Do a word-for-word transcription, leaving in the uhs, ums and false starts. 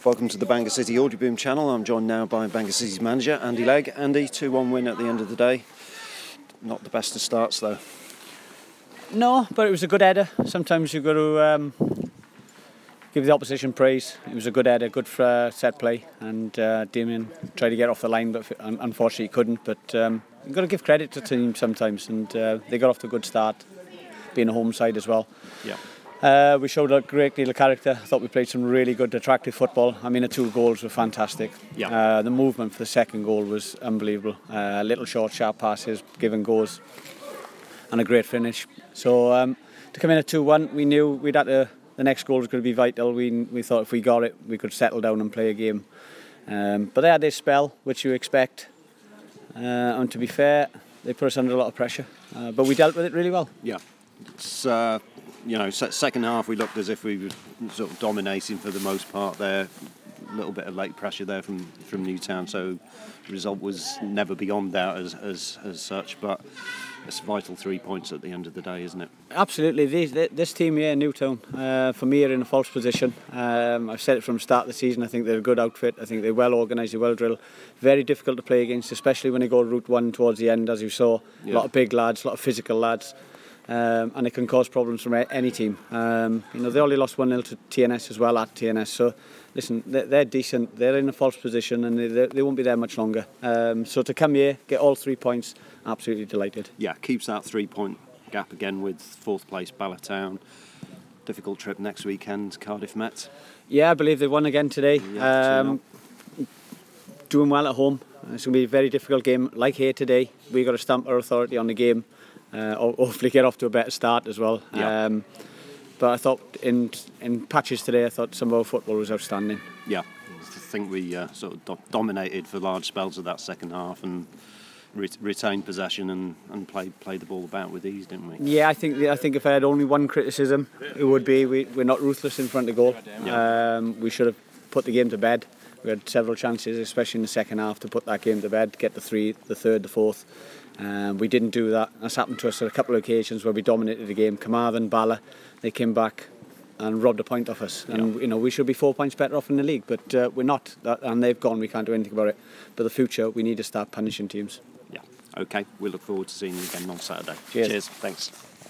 Welcome to the Bangor City Audio Boom channel. I'm joined now by Bangor City's manager, Andy Legg. Andy, two one win at the end of the day. Not the best of starts, though. No, but it was a good header. Sometimes you've got to um, give the opposition praise. It was a good header, good for, uh, set play, and uh, Damien tried to get off the line, but unfortunately he couldn't. But um, you've got to give credit to the team sometimes, and uh, they got off to a good start, being a home side as well. Yeah. Uh, we showed a great deal of character. I thought we played some really good, attractive football. I mean, the two goals were fantastic. Yeah. Uh, the movement for the second goal was unbelievable. Uh, little short, sharp passes, given goals, and a great finish. So um, to come in at two one, we knew we'd had to, the next goal was going to be vital. We we thought if we got it, we could settle down and play a game. Um, but they had this spell, which you expect. Uh, and to be fair, they put us under a lot of pressure. Uh, but we dealt with it really well. Yeah. It's, uh, you know, second half we looked as if we were sort of dominating for the most part there. A little bit of late pressure there from, from Newtown, so the result was never beyond doubt as, as, as such. But it's vital three points at the end of the day, isn't it? Absolutely. This, this team here, Newtown, uh, for me, are in a false position. Um, I've said it from the start of the season. I think they're a good outfit. I think they're well organised, they're well drilled. Very difficult to play against, especially when they go route one towards the end, as you saw. Yeah. A lot of big lads, a lot of physical lads. Um, and it can cause problems from any team. Um, you know, they only lost one nil to T N S as well at T N S. So, listen, they're, they're decent. They're in a false position, and they, they won't be there much longer. Um, so to come here, get all three points, absolutely delighted. Yeah, keeps that three-point gap again with fourth place Ballatown. Difficult trip next weekend, Cardiff Met. Yeah, I believe they won again today. Yeah, um, doing well at home. It's going to be a very difficult game. Like here today, we've got to stamp our authority on the game. Uh, hopefully get off to a better start as well. Yeah. Um, but I thought in in patches today, I thought some of our football was outstanding. Yeah, I think we uh, sort of do- dominated for large spells of that second half and re- retained possession and, and played played the ball about with ease, didn't we? Yeah, I think I think if I had only one criticism, it would be we, we're not ruthless in front of goal. Yeah. Um, we should have put the game to bed. We had several chances, especially in the second half, to put that game to bed, get the three, the third, the fourth. Um, we didn't do that. That's happened to us on a couple of occasions where we dominated the game. Carmarthen, Bala, they came back and robbed a point off us. And yeah. you know, we should be four points better off in the league, but uh, we're not. That, and they've gone. We can't do anything about it. But the future, we need to start punishing teams. Yeah. Okay. We look forward to seeing you again on Saturday. Cheers. Cheers. Thanks.